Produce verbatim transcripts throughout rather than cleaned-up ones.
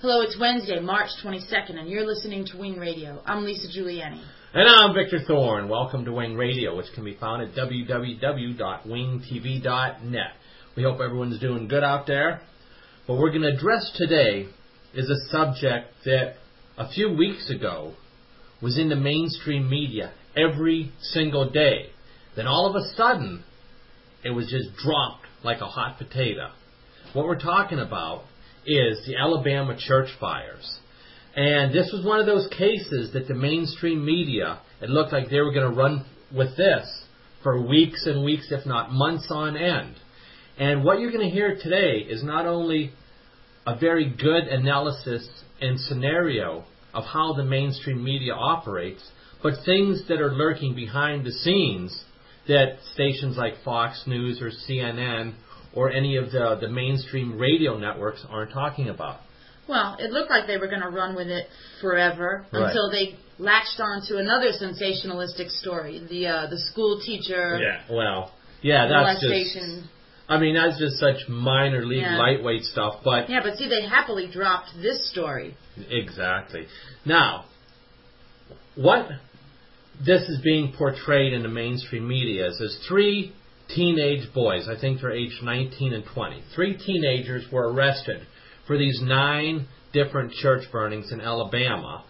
Hello, it's Wednesday, March twenty-second, and you're listening to Wing Radio. I'm Lisa Giuliani. And I'm Victor Thorne. Welcome to Wing Radio, which can be found at w w w dot wing t v dot net. We hope everyone's doing good out there. What we're going to address today is a subject that a few weeks ago was in the mainstream media every single day. Then all of a sudden, it was just dropped like a hot potato. What we're talking about is the Alabama church fires. And this was one of those cases that the mainstream media, it looked like they were going to run with this for weeks and weeks, if not months on end. And what you're going to hear today is not only a very good analysis and scenario of how the mainstream media operates, but things that are lurking behind the scenes that stations like Fox News or C N N or any of the, the mainstream radio networks aren't talking about. Well, it looked like they were going to run with it forever right. until they latched on to another sensationalistic story, the uh, the school teacher. Yeah, well, yeah, that's molestation. just, I mean, that's just such minor league, yeah. lightweight stuff. But yeah, but see, they happily dropped this story. Exactly. Now, what this is being portrayed in the mainstream media is as three teenage boys, I think they're aged nineteen and twenty. Three teenagers were arrested for these nine different church burnings in Alabama.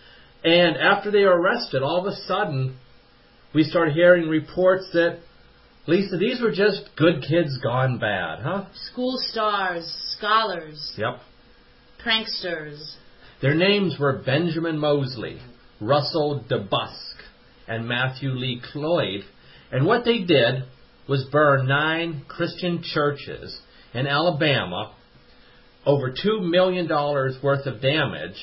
And after they were arrested, all of a sudden, we started hearing reports that, Lisa, these were just good kids gone bad, huh? School stars, scholars. Yep. Pranksters. Their names were Benjamin Mosley, Russell DeBusk, and Matthew Lee Cloyd. And what they did was burn nine Christian churches in Alabama, over two million dollars worth of damage.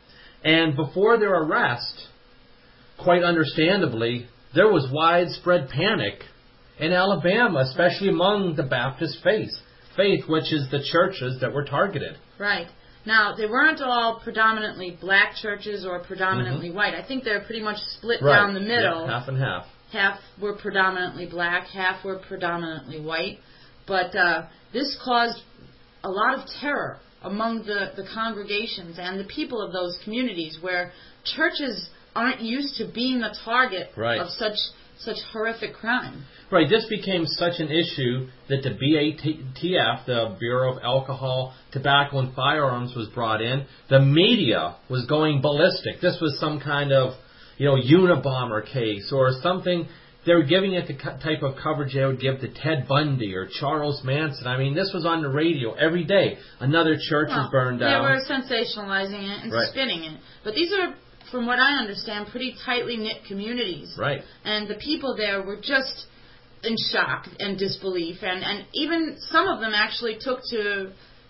And before their arrest, quite understandably, there was widespread panic in Alabama, especially among the Baptist faith, faith, which is the churches that were targeted. Right. Now, they weren't all predominantly black churches or predominantly mm-hmm. white. I think they're pretty much split right. down the middle. Yeah, half and half. Half were predominantly black, half were predominantly white. But uh, this caused a lot of terror among the, the congregations and the people of those communities where churches aren't used to being the target right. of such such horrific crime. Right. This became such an issue that the B A T F, the Bureau of Alcohol, Tobacco, and Firearms, was brought in. The media was going ballistic. This was some kind of, you know, Unabomber case or something. They were giving it the type of coverage they would give to Ted Bundy or Charles Manson. I mean, this was on the radio every day. Another church well, was burned down. They were sensationalizing it and right. spinning it. But these are, from what I understand, pretty tightly knit communities. Right. And the people there were just in shock and disbelief. And, and even some of them actually took to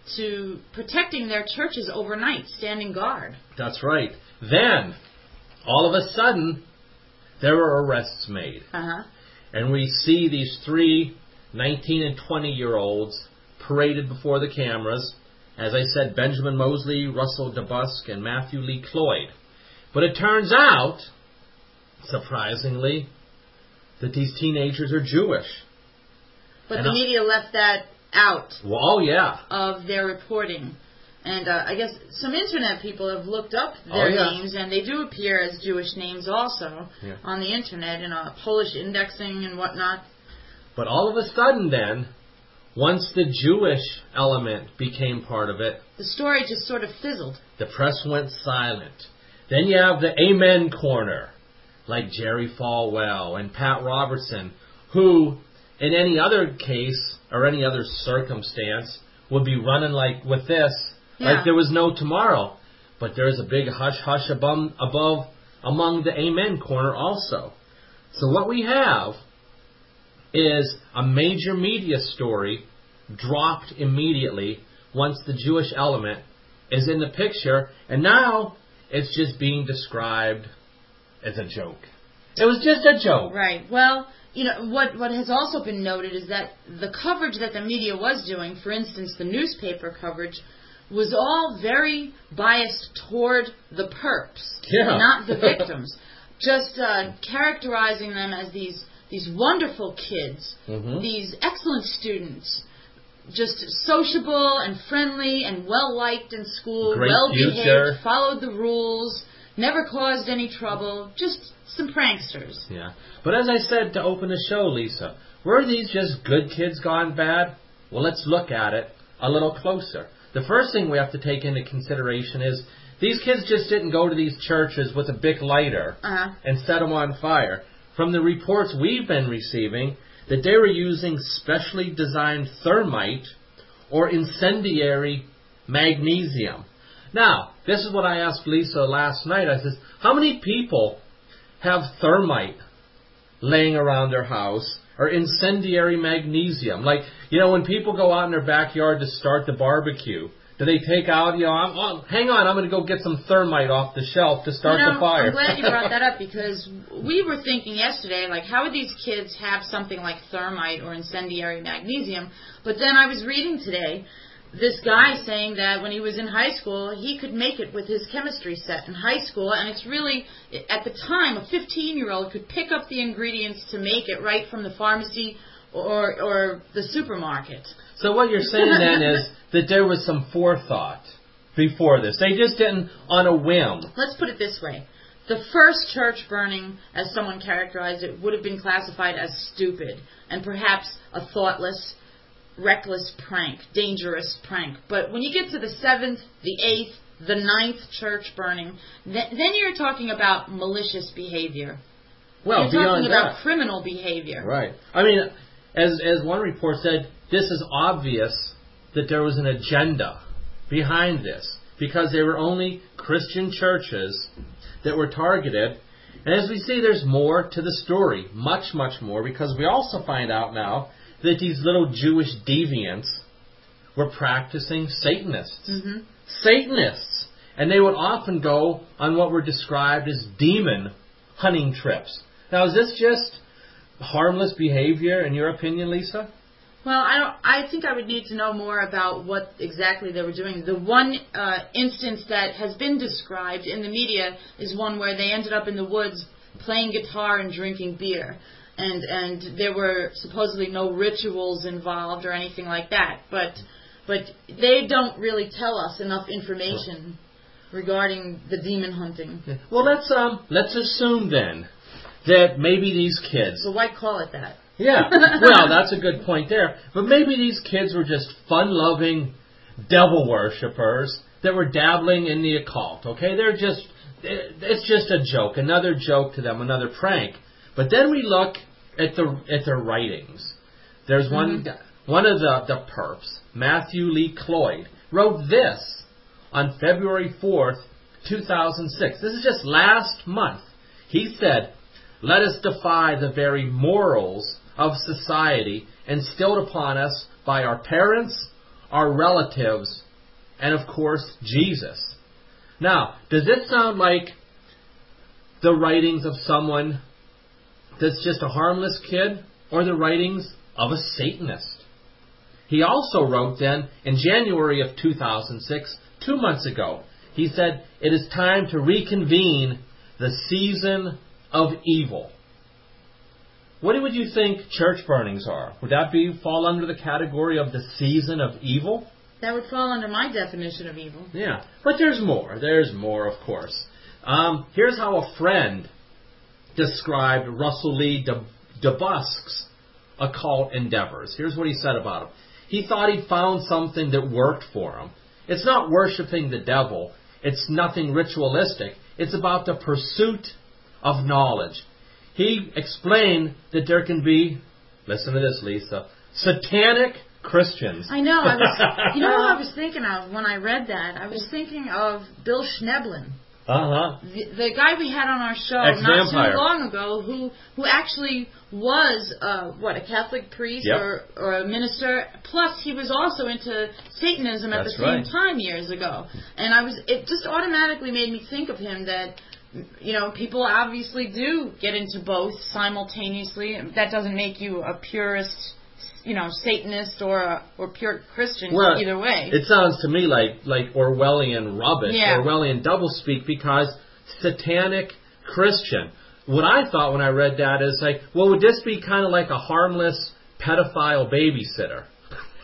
to protecting their churches overnight, standing guard. That's right. Then, all of a sudden, there were arrests made. Uh-huh. And we see these three nineteen and twenty-year-olds paraded before the cameras. As I said, Benjamin Mosley, Russell DeBusk, and Matthew Lee Cloyd. But it turns out, surprisingly, that these teenagers are Jewish. But and the I, media left that out well, oh, yeah. of their reporting. And uh, I guess some internet people have looked up their oh, yeah. names, and they do appear as Jewish names also yeah. on the internet in a Polish indexing and whatnot. But all of a sudden then, once the Jewish element became part of it, the story just sort of fizzled. The press went silent. Then you have the Amen Corner, like Jerry Falwell and Pat Robertson, who, in any other case or any other circumstance, would be running like with this, yeah. like there was no tomorrow. But there's a big hush-hush above, above among the Amen Corner also. So what we have is a major media story dropped immediately once the Jewish element is in the picture, and now it's just being described as a joke. It was just a joke. Right. Well, you know, what what has also been noted is that the coverage that the media was doing, for instance, the newspaper coverage, was all very biased toward the perps, yeah. not the victims. Just uh, characterizing them as these these wonderful kids, mm-hmm. these excellent students, just sociable and friendly and well-liked in school, Great well-behaved, future. followed the rules, never caused any trouble, just some pranksters. Yeah. But as I said to open the show, Lisa, were these just good kids gone bad? Well, let's look at it a little closer. The first thing we have to take into consideration is these kids just didn't go to these churches with a big lighter uh-huh. and set them on fire. From the reports we've been receiving, that they were using specially designed thermite or incendiary magnesium. Now, this is what I asked Lisa last night. I said, how many people have thermite laying around their house or incendiary magnesium? Like, you know, when people go out in their backyard to start the barbecue, do they take out, you know, I'm, oh, hang on, I'm going to go get some thermite off the shelf to start you know, the fire. I'm glad you brought that up because we were thinking yesterday, like, how would these kids have something like thermite or incendiary magnesium? But then I was reading today this guy saying that when he was in high school, he could make it with his chemistry set in high school, and it's really, at the time, a fifteen-year-old could pick up the ingredients to make it right from the pharmacy or or the supermarket. So what you're saying then is that there was some forethought before this. They just didn't on a whim. Let's put it this way. The first church burning, as someone characterized it, would have been classified as stupid and perhaps a thoughtless, reckless prank, dangerous prank. But when you get to the seventh, the eighth, the ninth church burning, th- then you're talking about malicious behavior. Well, you're beyond talking about that. criminal behavior. Right. I mean, as as one report said, this is obvious that there was an agenda behind this because they were only Christian churches that were targeted. And as we see, there's more to the story, much, much more, because we also find out now that these little Jewish deviants were practicing Satanists. Mm-hmm. Satanists! And they would often go on what were described as demon hunting trips. Now, is this just harmless behavior, in your opinion, Lisa? Well, I don't. I think I would need to know more about what exactly they were doing. The one uh, instance that has been described in the media is one where they ended up in the woods playing guitar and drinking beer. And and there were supposedly no rituals involved or anything like that. But but they don't really tell us enough information regarding the demon hunting. Well, let's um let's assume then that maybe these kids. So why call it that? Yeah, well, that's a good point there. But maybe these kids were just fun-loving devil worshippers that were dabbling in the occult. Okay, they're just it's just a joke, another joke to them, another prank. But then we look at the at their writings. There's one mm-hmm. one of the, the perps, Matthew Lee Cloyd, wrote this on February fourth, two thousand six. This is just last month. He said, "Let us defy the very morals of society instilled upon us by our parents, our relatives, and of course, Jesus." Now, does it sound like the writings of someone that's just a harmless kid, or the writings of a Satanist? He also wrote then, in January of two thousand six, two months ago, he said, "It is time to reconvene the season of evil." What would you think church burnings are? Would that be fall under the category of the season of evil? That would fall under my definition of evil. Yeah, but there's more. There's more, of course. Um, here's how a friend described Russell Lee DeBusk's occult endeavors. Here's what he said about him. He thought he'd found something that worked for him. It's not worshiping the devil. It's nothing ritualistic. It's about the pursuit of knowledge. He explained that there can be, listen to this, Lisa, satanic Christians. I know. I was, you know what I was thinking of when I read that? I was thinking of Bill Schneblin. Uh-huh. The, the guy we had on our show Ex-vampire. not too long ago who who actually was, uh, what, a Catholic priest yep. or, or a minister. Plus, he was also into Satanism at That's the same right. time years ago. And I was it just automatically made me think of him that, you know, people obviously do get into both simultaneously. That doesn't make you a purist, you know, Satanist or a, or pure Christian well, either way. It sounds to me like, like Orwellian rubbish, yeah. Orwellian doublespeak, because satanic Christian. What I thought when I read that is like, well, would this be kind of like a harmless pedophile babysitter?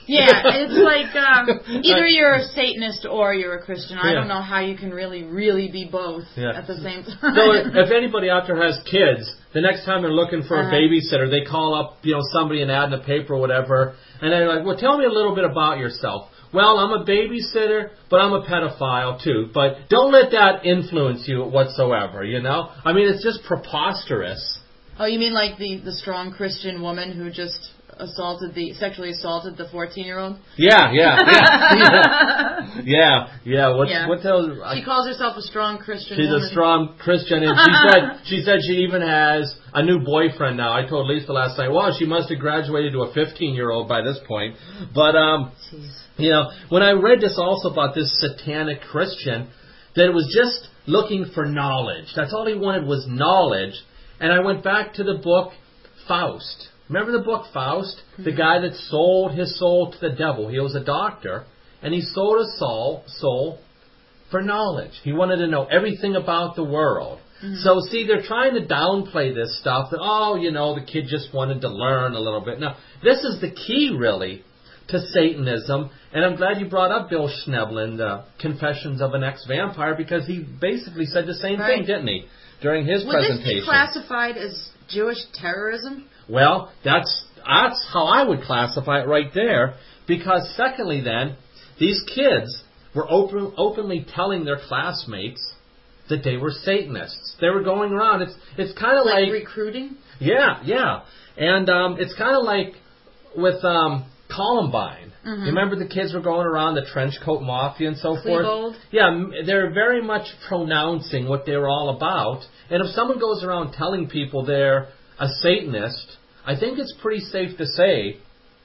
Yeah, it's like uh, either you're a Satanist or you're a Christian. I yeah. don't know how you can really, really be both yeah. at the same time. So if anybody out there has kids, the next time they're looking for uh-huh. a babysitter, they call up, you know, somebody, an ad in the paper or whatever, and they're like, well, tell me a little bit about yourself. Well, I'm a babysitter, but I'm a pedophile too. But don't let that influence you whatsoever, you know? I mean, it's just preposterous. Oh, you mean like the, the strong Christian woman who just assaulted the sexually assaulted the fourteen-year-old? Yeah, yeah, yeah, yeah, yeah. yeah. What yeah. what tells? She calls herself a strong Christian. She's woman. a strong Christian, and she said she said she even has a new boyfriend now. I told Lisa last night, well, she must have graduated to a fifteen-year-old by this point. But um, Jeez. you know, when I read this also about this satanic Christian, that it was just looking for knowledge. That's all he wanted was knowledge. And I went back to the book Faust. Remember the book Faust? Mm-hmm. The guy that sold his soul to the devil. He was a doctor, and he sold his soul, soul for knowledge. He wanted to know everything about the world. Mm-hmm. So, see, they're trying to downplay this stuff. That, oh, you know, the kid just wanted to learn a little bit. Now, this is the key, really, to Satanism. And I'm glad you brought up Bill Schneblin, the Confessions of an Ex-Vampire, because he basically said the same right. thing, didn't he, during his Would presentation. Would this be classified as Jewish terrorism? Well, that's that's how I would classify it right there. Because secondly then, these kids were open, openly telling their classmates that they were Satanists. They were going around. It's it's kind of like, like... recruiting? Yeah, yeah. And um, it's kind of like with um, Columbine. Mm-hmm. You remember the kids were going around, the trench coat mafia and so Klebold. forth? Yeah, they're very much pronouncing what they were all about. And if someone goes around telling people they're a Satanist, I think it's pretty safe to say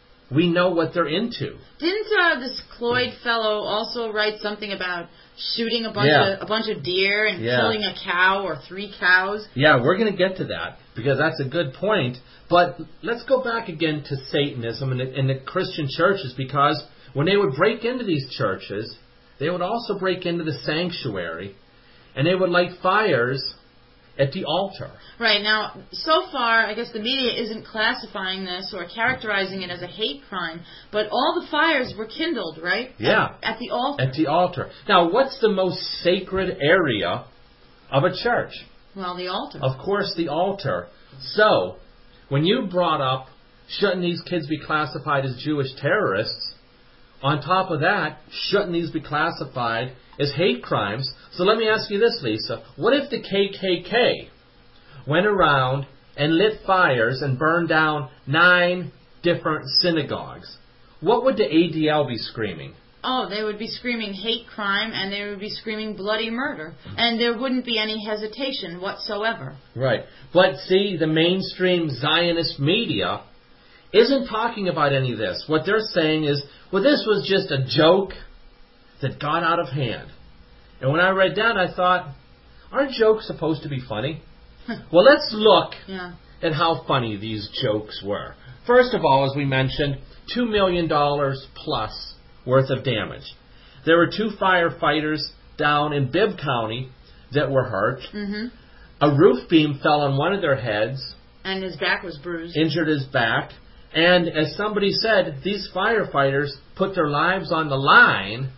we know what they're into. Didn't uh, this Cloyd fellow also write something about shooting a bunch yeah. of a bunch of deer and yeah. killing a cow or three cows? Yeah, we're going to get to that because that's a good point. But let's go back again to Satanism and the, and the Christian churches, because when they would break into these churches, they would also break into the sanctuary, and they would light fires at the altar. Right. Now, so far, I guess the media isn't classifying this or characterizing it as a hate crime, but all the fires were kindled, right? Yeah. At, at the altar. At the altar. Now, what's the most sacred area of a church? Well, the altar. Of course, the altar. So, when you brought up, shouldn't these kids be classified as Jewish terrorists? On top of that, shouldn't these be classified as hate crimes? So let me ask you this, Lisa. What if the K K K went around and lit fires and burned down nine different synagogues? What would the A D L be screaming? Oh, they would be screaming hate crime, and they would be screaming bloody murder. And there wouldn't be any hesitation whatsoever. Right. But see, the mainstream Zionist media isn't talking about any of this. What they're saying is, well, this was just a joke that got out of hand. And when I read that, I thought, aren't jokes supposed to be funny? Well, let's look yeah. at how funny these jokes were. First of all, as we mentioned, two million dollars plus worth of damage. There were two firefighters down in Bibb County that were hurt. Mm-hmm. A roof beam fell on one of their heads. And his back was bruised. Injured his back. And as somebody said, these firefighters put their lives on the line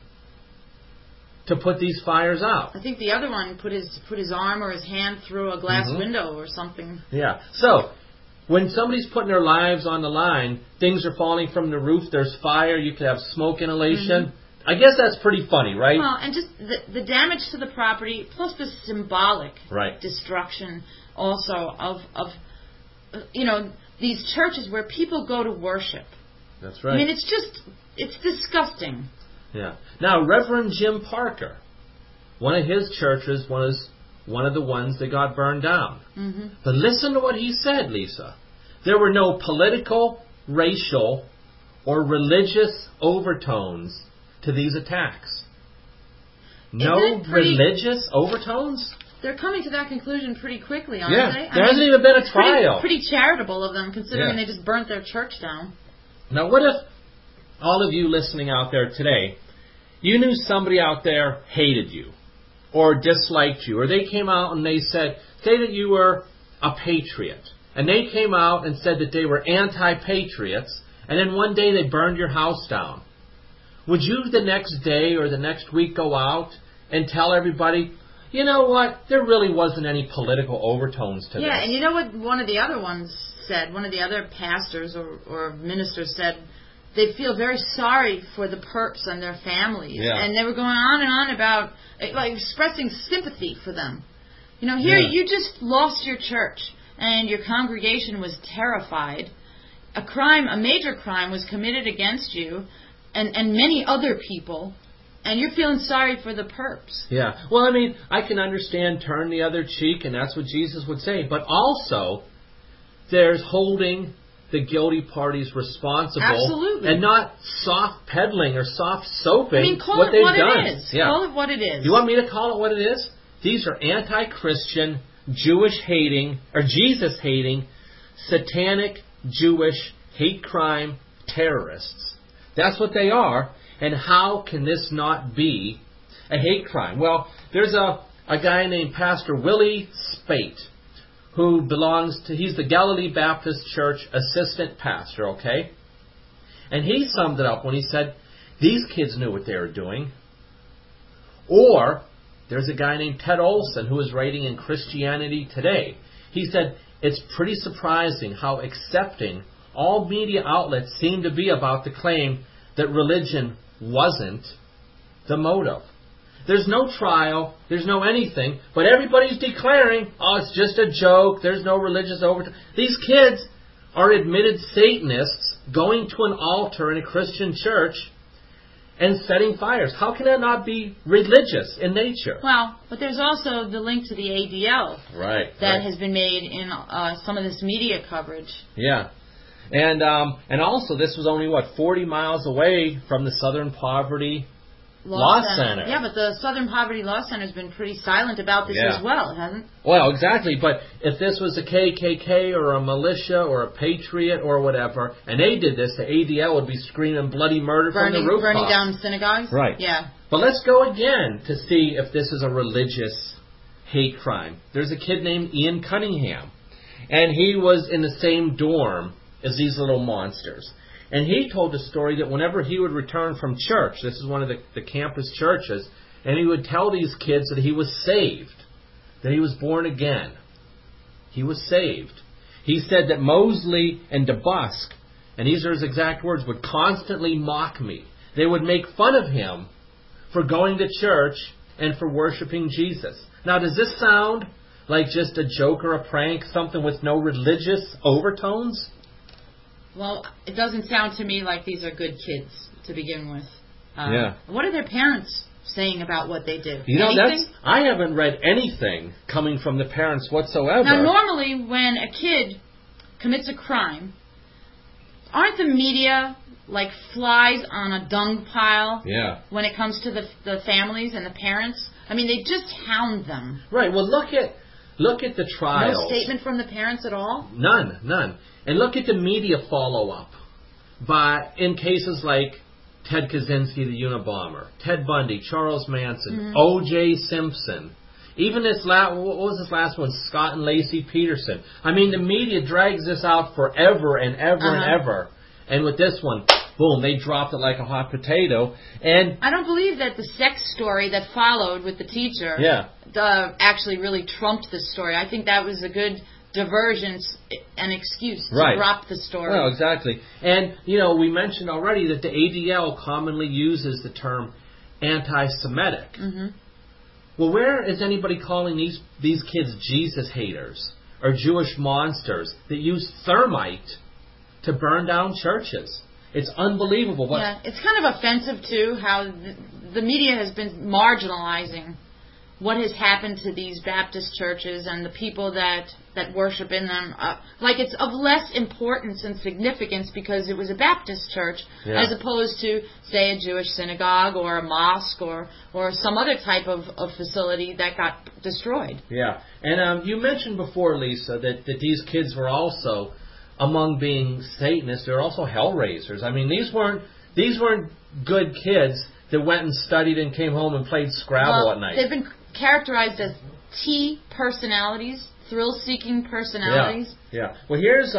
to put these fires out. I think the other one put his put his arm or his hand through a glass mm-hmm. window or something. Yeah. So, when somebody's putting their lives on the line, things are falling from the roof, there's fire, you could have smoke inhalation. Mm-hmm. I guess that's pretty funny, right? Well, and just the, the damage to the property, plus the symbolic right. destruction also of, of, you know, these churches where people go to worship. That's right. I mean, it's just, it's disgusting. Yeah. Now, Reverend Jim Parker, one of his churches was one of the ones that got burned down. Mm-hmm. But listen to what he said, Lisa. There were no political, racial, or religious overtones to these attacks. No pretty, religious overtones? They're coming to that conclusion pretty quickly, aren't yeah. they? I There mean, hasn't even been a trial. Pretty, pretty charitable of them, considering yeah. they just burnt their church down. Now, what if all of you listening out there today, you knew somebody out there hated you or disliked you, or they came out and they said, say that you were a patriot, and they came out and said that they were anti-patriots, and then one day they burned your house down, would you the next day or the next week go out and tell everybody, you know what, there really wasn't any political overtones to yeah, this? Yeah, and you know what one of the other ones said, one of the other pastors or, or ministers said, they feel very sorry for the perps and their families. Yeah. And they were going on and on about, like, expressing sympathy for them. You know, here yeah. you just lost your church and your congregation was terrified. A crime, a major crime was committed against you and, and many other people, and you're feeling sorry for the perps. Yeah. Well, I mean, I can understand turn the other cheek, and that's what Jesus would say. But also, there's holding the guilty parties responsible. Absolutely. And not soft peddling or soft soaping I mean, call what it they've what done. it is. Yeah. Call it what it is. You want me to call it what it is? These are anti-Christian, Jewish-hating, or Jesus-hating, satanic, Jewish, hate crime terrorists. That's what they are. And how can this not be a hate crime? Well, there's a, a guy named Pastor Willie Spate, who belongs to, he's the Galilee Baptist Church assistant pastor, okay? And he summed it up when he said, these kids knew what they were doing. Or, there's a guy named Ted Olson who is writing in Christianity Today. He said, it's pretty surprising how accepting all media outlets seem to be about the claim that religion wasn't the motive. There's no trial, there's no anything, but everybody's declaring, oh, it's just a joke, there's no religious overtone. These kids are admitted Satanists going to an altar in a Christian church and setting fires. How can that not be religious in nature? Well, but there's also the link to the A D L right, that right. has been made in uh, some of this media coverage. Yeah. And um, and also, this was only, what, forty miles away from the Southern Poverty Law, Law Center. Center. Yeah, but the Southern Poverty Law Center has been pretty silent about this yeah. as well, hasn't it? Well, exactly. But if this was a K K K or a militia or a patriot or whatever, and they did this, the A D L would be screaming bloody murder burning, from the rooftops. Burning down synagogues? Right. Yeah. But let's go again to see if this is a religious hate crime. There's a kid named Ian Cunningham, and he was in the same dorm as these little monsters. And he told a story that whenever he would return from church, this is one of the, the campus churches, and he would tell these kids that he was saved, that he was born again. He was saved. He said that Mosley and DeBusk, and these are his exact words, would constantly mock me. They would make fun of him for going to church and for worshiping Jesus. Now, does this sound like just a joke or a prank, something with no religious overtones? Well, it doesn't sound to me like these are good kids to begin with. Um, yeah. What are their parents saying about what they did? You know, Anything? that's I haven't read anything coming from the parents whatsoever. Now, normally when a kid commits a crime, aren't the media like flies on a dung pile yeah. when it comes to the the families and the parents? I mean, they just hound them. Right. Well, look at look at the trials. No statement from the parents at all? None, none. And look at the media follow-up by in cases like Ted Kaczynski, the Unabomber, Ted Bundy, Charles Manson, mm-hmm. O J Simpson. Even this last, what was this last one? Scott and Lacey Peterson. I mean, the media drags this out forever and ever uh-huh. and ever. And with this one, boom, they dropped it like a hot potato. And I don't believe that the sex story that followed with the teacher yeah. uh, actually really trumped the story. I think that was a good diversion and excuse to right. drop the story. Well, exactly. And, you know, we mentioned already that the A D L commonly uses the term anti-Semitic. Mm-hmm. Well, where is anybody calling these these kids Jesus haters or Jewish monsters that use thermite to burn down churches? It's unbelievable. What yeah, it's kind of offensive, too, how the, the media has been marginalizing what has happened to these Baptist churches and the people that, that worship in them. Uh, like it's of less importance and significance because it was a Baptist church yeah. as opposed to, say, a Jewish synagogue or a mosque or, or some other type of, of facility that got destroyed. Yeah. And um, you mentioned before, Lisa, that, that these kids were also, among being Satanists, they're also hellraisers. I mean, these weren't these weren't good kids that went and studied and came home and played Scrabble well, at night. They've been characterized as T personalities, thrill-seeking personalities. Yeah, yeah. Well, here's uh,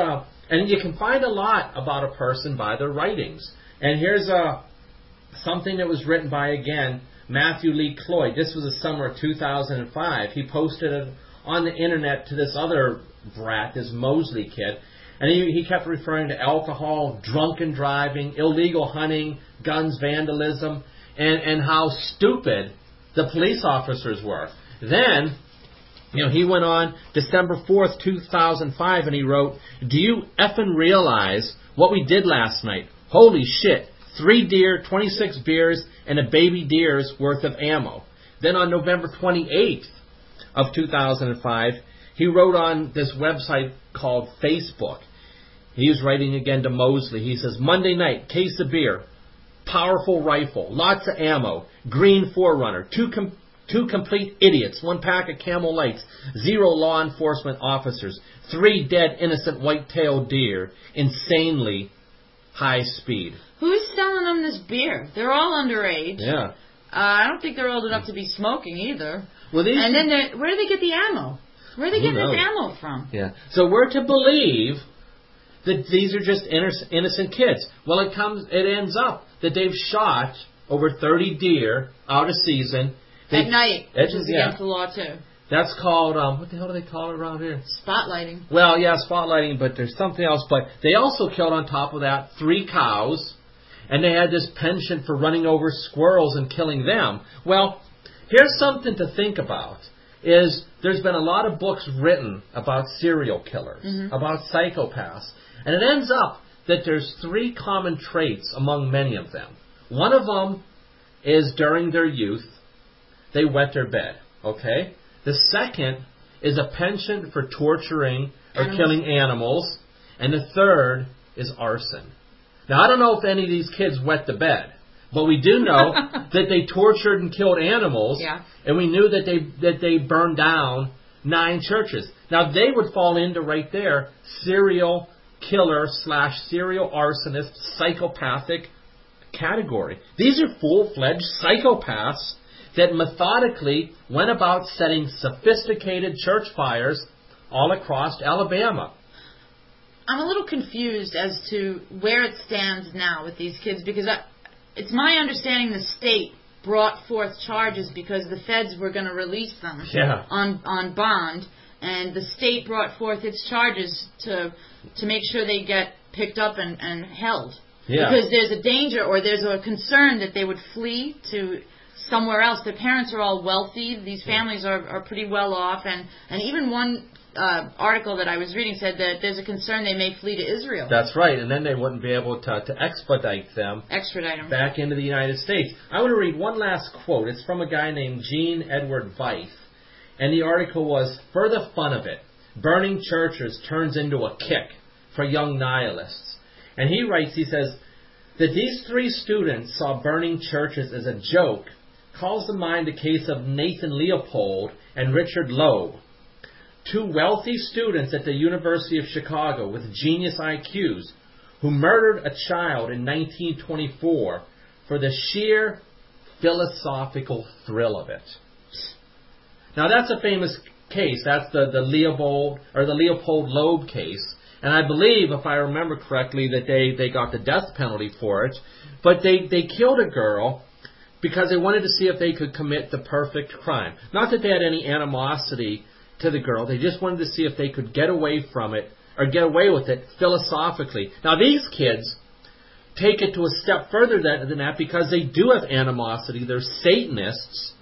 And you can find a lot about a person by their writings. And here's a, something that was written by, again, Matthew Lee Cloyd. This was the summer of two thousand five. He posted it on the internet to this other brat, this Mosley kid. And he, he kept referring to alcohol, drunken driving, illegal hunting, guns, vandalism, and, and how stupid the police officers were. Then, you know, he went on December fourth, two thousand five, and he wrote, "Do you effing realize what we did last night? Holy shit. Three deer, twenty-six beers, and a baby deer's worth of ammo." Then on November twenty-eighth of two thousand five, he wrote on this website called Facebook. He was writing again to Mosley. He says, "Monday night, case of beer, powerful rifle, lots of ammo, green Forerunner, two com- two complete idiots, one pack of Camel Lights, zero law enforcement officers, three dead innocent white-tailed deer, insanely high speed." Who's selling them this beer? They're all underage. Yeah. Uh, I don't think they're old enough to be smoking either. Well, these and then they're- where do they get the ammo? Where do they Who get knows? this ammo from? Yeah. So we're to believe that these are just inno- innocent kids. Well, it comes. It ends up that they've shot over thirty deer out of season. They, At night, which is yeah. against the law, too. That's called, um, what the hell do they call it around here? Spotlighting. Well, yeah, spotlighting, but there's something else. But they also killed, on top of that, three cows, and they had this penchant for running over squirrels and killing them. Well, here's something to think about, is there's been a lot of books written about serial killers, mm-hmm. about psychopaths, and it ends up that there's three common traits among many of them. One of them is during their youth, they wet their bed, okay? The second is a penchant for torturing or animals. killing animals. And the third is arson. Now, I don't know if any of these kids wet the bed, but we do know that they tortured and killed animals, yeah. and we knew that they that they burned down nine churches. Now, they would fall into right there, serial killer slash serial arsonist, psychopathic category. These are full-fledged psychopaths that methodically went about setting sophisticated church fires all across Alabama. I'm a little confused as to where it stands now with these kids, because I, it's my understanding the state brought forth charges because the feds were going to release them yeah. on on bond, and the state brought forth its charges to to make sure they get picked up and, and held. Yeah. Because there's a danger, or there's a concern that they would flee to somewhere else. Their parents are all wealthy. These families are, are pretty well off. And, and even one uh, article that I was reading said that there's a concern they may flee to Israel. That's right. And then they wouldn't be able to, to expedite them Extradite them. back into the United States. I want to read one last quote. It's from a guy named Gene Edward Veith. And the article was, "For the fun of it, burning churches turns into a kick for young nihilists." And he writes, he says, that these three students saw burning churches as a joke calls to mind the case of Nathan Leopold and Richard Loeb, two wealthy students at the University of Chicago with genius I Qs who murdered a child in nineteen twenty-four for the sheer philosophical thrill of it. Now that's a famous case. That's the, the Leopold or the Leopold Loeb case. And I believe, if I remember correctly, that they, they got the death penalty for it. But they, they killed a girl because they wanted to see if they could commit the perfect crime. Not that they had any animosity to the girl. They just wanted to see if they could get away from it, or get away with it philosophically. Now, these kids take it to a step further than, than that because they do have animosity. They're Satanists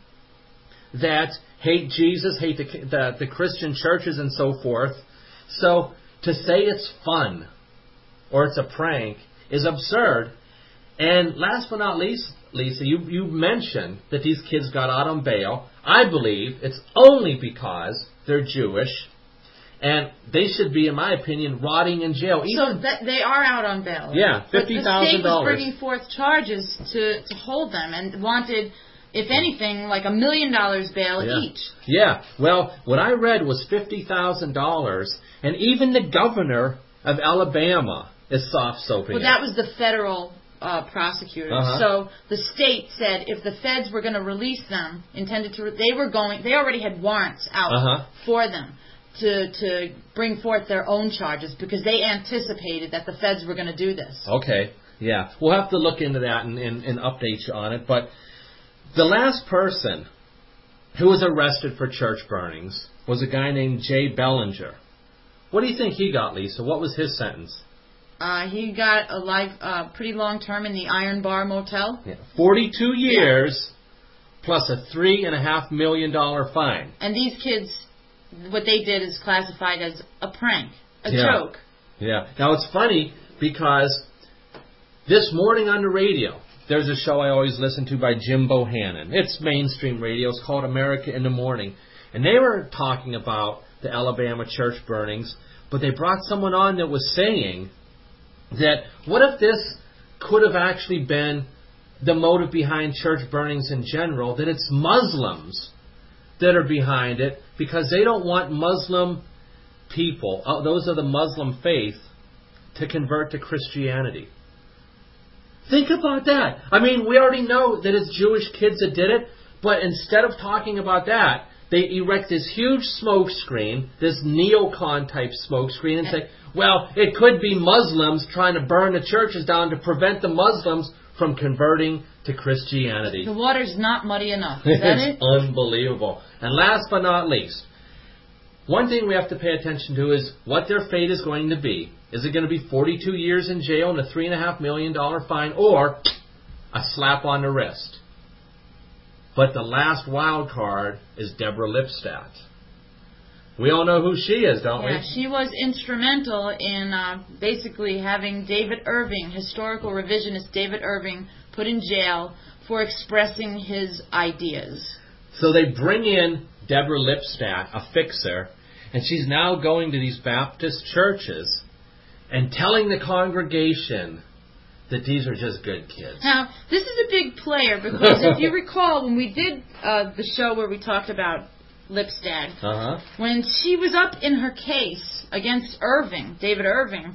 that hate Jesus, hate the, the, the Christian churches and so forth. So to say it's fun or it's a prank is absurd. And last but not least, Lisa, you, you mentioned that these kids got out on bail. I believe it's only because they're Jewish, and they should be, in my opinion, rotting in jail. Even, so that they are out on bail. Yeah, fifty thousand dollars. But the state was bringing forth charges to, to hold them and wanted, if anything, like a million dollars bail yeah. each. Yeah. Well, what I read was fifty thousand dollars, and even the governor of Alabama is soft-soaping Well, it. that was the federal uh, prosecutor. Uh-huh. So the state said if the feds were going to release them, intended to, they were going, they already had warrants out uh-huh. for them to to bring forth their own charges because they anticipated that the feds were going to do this. Okay, yeah. We'll have to look into that and, and, and update you on it. But the last person who was arrested for church burnings was a guy named Jay Bellinger. What do you think he got, Lisa? What was his sentence? Uh, he got a life, uh, pretty long term in the Iron Bar Motel. Yeah. forty-two years yeah. plus a three and a half million dollar fine. And these kids, what they did is classified as a prank, a yeah. joke. Yeah. Now it's funny because this morning on the radio, there's a show I always listen to by Jim Bohannon. It's mainstream radio. It's called America in the Morning. And they were talking about the Alabama church burnings, but they brought someone on that was saying that what if this could have actually been the motive behind church burnings in general, that it's Muslims that are behind it because they don't want Muslim people, uh, those of the Muslim faith, to convert to Christianity. Think about that. I mean, we already know that it's Jewish kids that did it, but instead of talking about that, they erect this huge smoke screen, this neocon type smoke screen, and say, well, it could be Muslims trying to burn the churches down to prevent the Muslims from converting to Christianity. The water's not muddy enough. Is that it's it? Unbelievable. And last but not least, one thing we have to pay attention to is what their fate is going to be. Is it going to be forty-two years in jail and a three point five million dollars fine, or a slap on the wrist? But the last wild card is Deborah Lipstadt. We all know who she is, don't yeah, we? She was instrumental in uh, basically having David Irving, historical revisionist David Irving, put in jail for expressing his ideas. So they bring in Deborah Lipstadt, a fixer, and she's now going to these Baptist churches and telling the congregation that these are just good kids. Now, this is a big player because if you recall when we did uh, the show where we talked about Lipstadt, uh-huh. when she was up in her case against Irving, David Irving,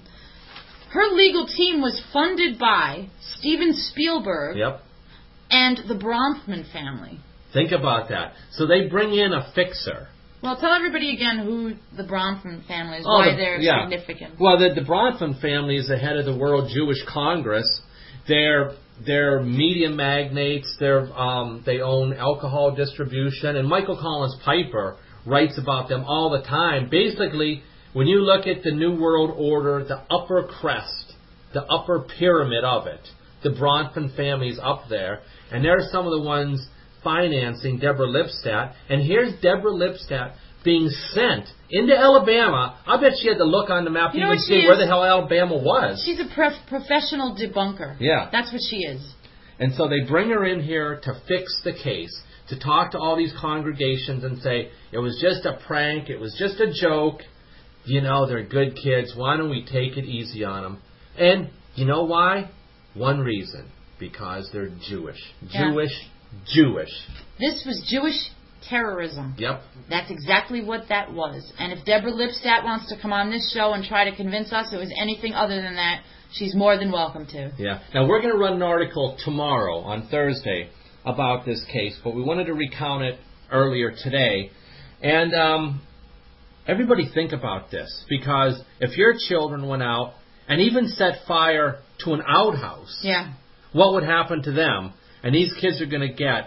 her legal team was funded by Steven Spielberg yep. and the Bronfman family. Think about that. So they bring in a fixer. Well, tell everybody again who the Bronfman family is, oh, why the, they're yeah. significant. Well, the, the Bronfman family is the head of the World Jewish Congress. They're they're media magnates. They're um, they own alcohol distribution, and Michael Collins Piper writes about them all the time. Basically, when you look at the New World Order, the upper crest, the upper pyramid of it, the Bronfman family's up there, and they're some of the ones financing Deborah Lipstadt. And here's Deborah Lipstadt being sent into Alabama. I bet she had to look on the map to you know even see is? where the hell Alabama was. She's a prof- professional debunker. Yeah. That's what she is. And so they bring her in here to fix the case, to talk to all these congregations and say, it was just a prank, it was just a joke. You know, they're good kids. Why don't we take it easy on them? And you know why? One reason. Because they're Jewish. Yeah. Jewish, Jewish. This was Jewish terrorism. Yep. That's exactly what that was. And if Deborah Lipstadt wants to come on this show and try to convince us it was anything other than that, she's more than welcome to. Yeah. Now, we're going to run an article tomorrow, on Thursday, about this case, but we wanted to recount it earlier today. And um, everybody think about this, because if your children went out and even set fire to an outhouse, yeah, what would happen to them? And these kids are going to get,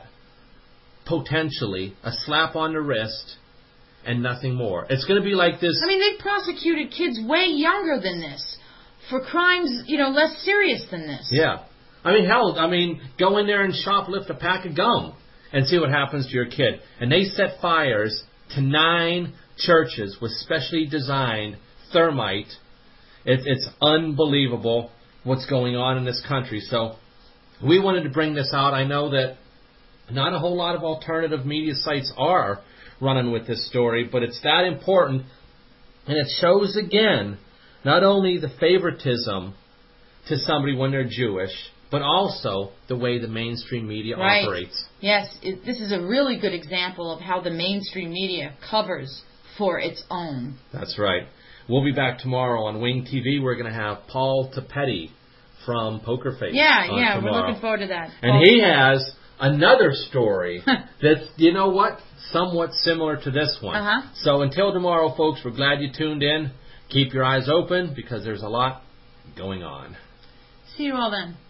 potentially, a slap on the wrist and nothing more. It's going to be like this. I mean, they've prosecuted kids way younger than this for crimes, you know, less serious than this. Yeah. I mean, hell, I mean, go in there and shoplift a pack of gum and see what happens to your kid. And they set fires to nine churches with specially designed thermite. It, it's unbelievable what's going on in this country. So we wanted to bring this out. I know that not a whole lot of alternative media sites are running with this story, but it's that important. And it shows, again, not only the favoritism to somebody when they're Jewish, but also the way the mainstream media right. operates. Yes, it, this is a really good example of how the mainstream media covers for its own. That's right. We'll be back tomorrow on Wing T V. We're going to have Paul Tapetti from Poker Face. Yeah, on yeah, tomorrow. we're looking forward to that. And Paul he Tapetti. has another story that's, you know what, somewhat similar to this one. Uh-huh. So until tomorrow, folks, we're glad you tuned in. Keep your eyes open because there's a lot going on. See you all then.